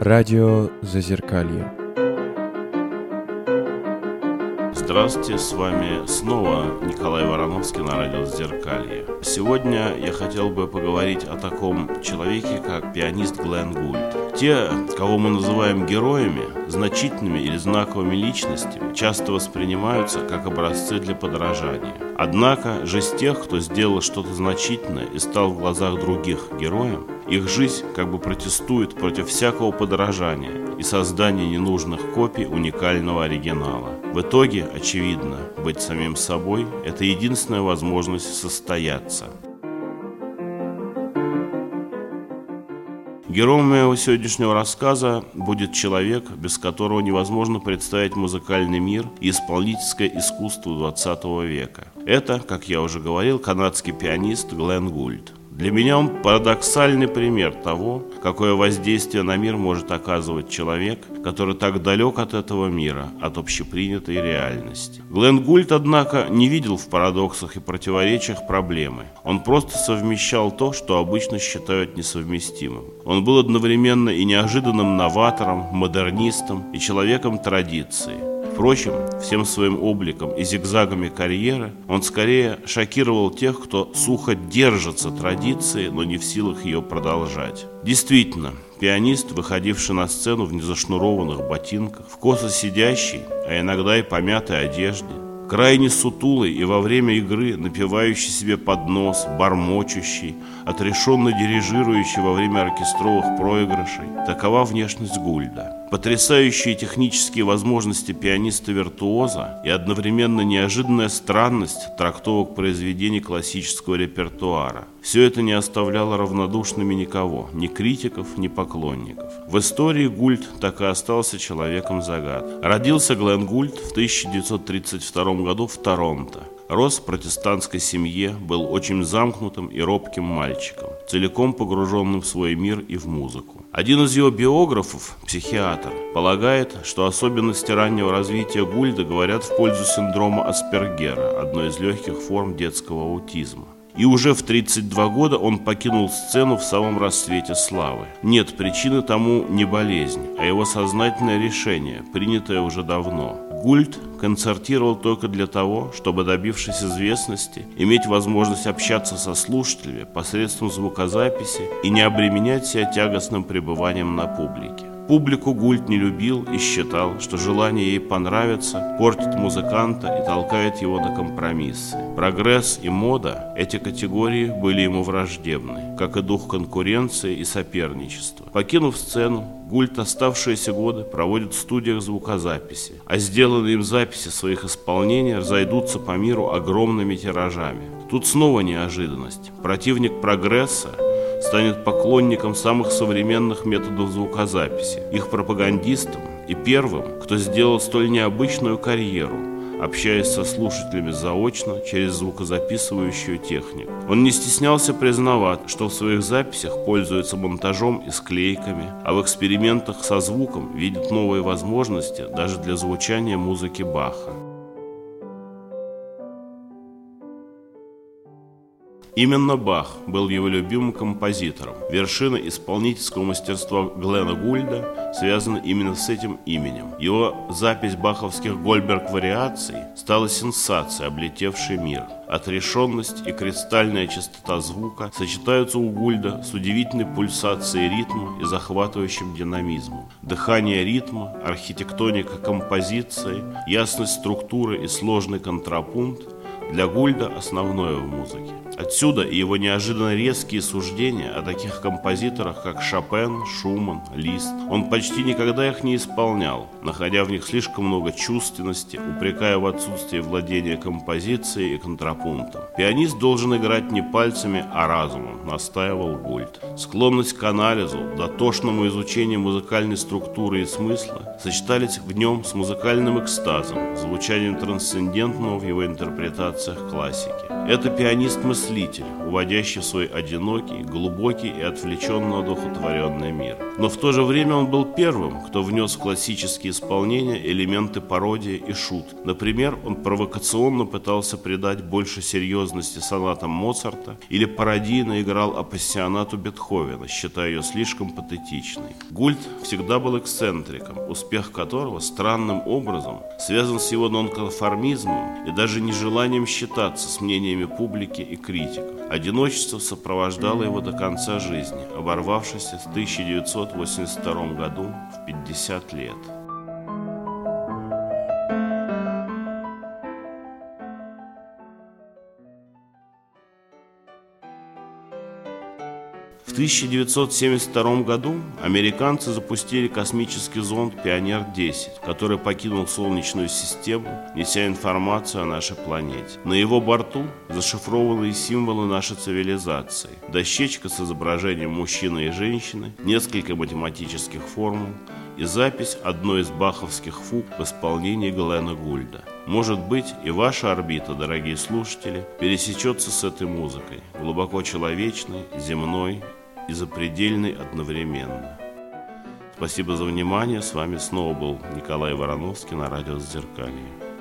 Радио Зазеркалье. Здравствуйте, с вами снова Николай Вороновский на радио Зазеркалье. Сегодня я хотел бы поговорить о таком человеке, как пианист Глен Гульд. Те, кого мы называем героями, значительными или знаковыми личностями, часто воспринимаются как образцы для подражания. Однако жизнь тех, кто сделал что-то значительное и стал в глазах других героем, их жизнь как бы протестует против всякого подражания и создания ненужных копий уникального оригинала. В итоге, очевидно, быть самим собой – это единственная возможность состояться. Героем моего сегодняшнего рассказа будет человек, без которого невозможно представить музыкальный мир и исполнительское искусство 20 века. Это, как я уже говорил, канадский пианист Глен Гульд. Для меня он парадоксальный пример того, какое воздействие на мир может оказывать человек, который так далек от этого мира, от общепринятой реальности. Глен Гульд, однако, не видел в парадоксах и противоречиях проблемы. Он просто совмещал то, что обычно считают несовместимым. Он был одновременно и неожиданным новатором, модернистом и человеком традиции. Впрочем, всем своим обликом и зигзагами карьеры он скорее шокировал тех, кто сухо держится традиции, но не в силах ее продолжать. Действительно, пианист, выходивший на сцену в незашнурованных ботинках, в косо сидящей, а иногда и помятой одежде, крайне сутулый и во время игры напевающий себе под нос, бормочущий, отрешенно дирижирующий во время оркестровых проигрышей – такова внешность Гульда. Потрясающие технические возможности пианиста-виртуоза и одновременно неожиданная странность трактовок произведений классического репертуара – все это не оставляло равнодушными никого, ни критиков, ни поклонников. В истории Гульд так и остался человеком-загадкой. Родился Глен Гульд в 1932 году в Торонто. Рос в протестантской семье, был очень замкнутым и робким мальчиком, целиком погруженным в свой мир и в музыку. Один из его биографов, психиатр, полагает, что особенности раннего развития Гульда говорят в пользу синдрома Аспергера, одной из легких форм детского аутизма. И уже в 32 года он покинул сцену в самом расцвете славы. Нет, причины тому не болезнь, а его сознательное решение, принятое уже давно. Гульд концертировал только для того, чтобы, добившись известности, иметь возможность общаться со слушателями посредством звукозаписи и не обременять себя тягостным пребыванием на публике. Публику Гульд не любил и считал, что желание ей понравиться портит музыканта и толкает его на компромиссы. Прогресс и мода – эти категории были ему враждебны, как и дух конкуренции и соперничества. Покинув сцену, Гульд оставшиеся годы проводит в студиях звукозаписи, а сделанные им записи своих исполнений разойдутся по миру огромными тиражами. Тут снова неожиданность. Противник прогресса станет поклонником самых современных методов звукозаписи, их пропагандистом и первым, кто сделал столь необычную карьеру, общаясь со слушателями заочно через звукозаписывающую технику. Он не стеснялся признавать, что в своих записях пользуется монтажом и склейками, а в экспериментах со звуком видит новые возможности даже для звучания музыки Баха. Именно Бах был его любимым композитором. Вершина исполнительского мастерства Глена Гульда связана именно с этим именем. Его запись баховских Гольберг-вариаций стала сенсацией, облетевшей мир. Отрешенность и кристальная чистота звука сочетаются у Гульда с удивительной пульсацией ритма и захватывающим динамизмом. Дыхание ритма, архитектоника композиции, ясность структуры и сложный контрапункт для Гульда основное в музыке. Отсюда и его неожиданно резкие суждения о таких композиторах, как Шопен, Шуман, Лист. Он почти никогда их не исполнял, находя в них слишком много чувственности, упрекая в отсутствии владения композицией и контрапунктом. Пианист должен играть не пальцами, а разумом, настаивал Гульд. Склонность к анализу, дотошному изучению музыкальной структуры и смысла сочетались в нем с музыкальным экстазом, звучанием трансцендентного в его интерпретации вариациях классики. Это пианист-мыслитель, уводящий в свой одинокий, глубокий и отвлеченно одухотворенный мир. Но в то же время он был первым, кто внес в классические исполнения элементы пародии и шут. Например, он провокационно пытался придать больше серьезности сонатам Моцарта или пародийно играл апассионату Бетховена, считая ее слишком патетичной. Гульд всегда был эксцентриком, успех которого странным образом связан с его нонконформизмом и даже нежеланием считаться с мнениями публики и критиков. Одиночество сопровождало его до конца жизни, оборвавшееся в 1982 году в 50 лет. В 1972 году американцы запустили космический зонд «Пионер-10», который покинул Солнечную систему, неся информацию о нашей планете. На его борту зашифрованные символы нашей цивилизации, дощечка с изображением мужчины и женщины, несколько математических формул и запись одной из баховских фуг в исполнении Глена Гульда. Может быть, и ваша орбита, дорогие слушатели, пересечется с этой музыкой, глубоко человечной, земной и запредельной одновременно. Спасибо за внимание. С вами снова был Николай Вороновский на радио «Зазеркалье».